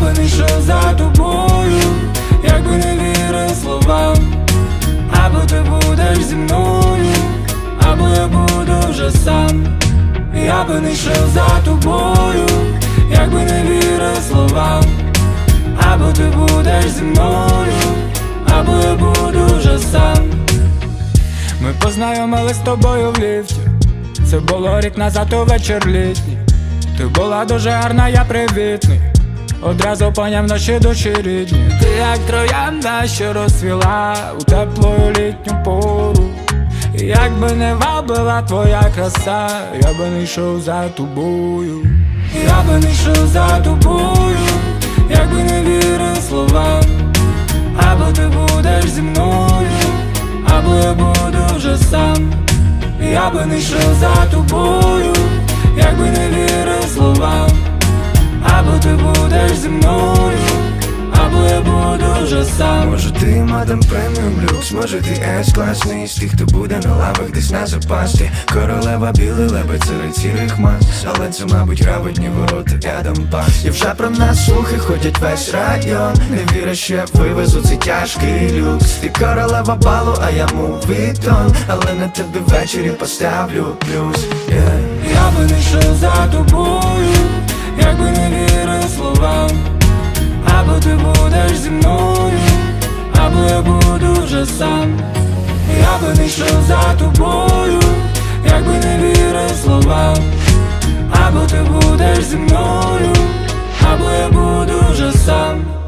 би не йшов за тобою, якби не вірив словам. Або ти будеш зі мною, або я буду вже сам. Я би не йшов за тобою, якби не вірив словам. Або ти будеш зі мною, або я буду вже сам. Ми познайомились з тобою в ліфті. Це було рік назад у вечір літній. Ти була дуже гарна, я привітний. Одразу поняв наші душі рідні. Ти як троянда, що розцвіла у теплую літню пору. І якби не вабила твоя краса, я би не йшов за тобою. Я би не йшов за тобою, якби не вірив словам. Або ти будеш зі мною, або я буду вже сам. Я би не йшов за тобою, якби не вірив словам. Або ти будеш зі мною, або я буду вже сам. Може ти мадам преміум люкс, може ти С-класний, з тих, хто буде на лавах десь на запасі. Королева, білий лебедь серед сірих мас, але це, мабуть, грабить ворота рядом пас. І вже про нас слухи ходять весь район. Не віриш, що я вивезу цей тяжкий люкс. Ти королева балу, а я мувітон, але на тебе ввечері поставлю плюс. Я би не йшов за тобою, якби не вірив словам. Або ти будеш зі мною, або я буду вже сам. Я би не йшов за тобою, якби не вірив словам. Або ти будеш зі мною, або я буду вже сам.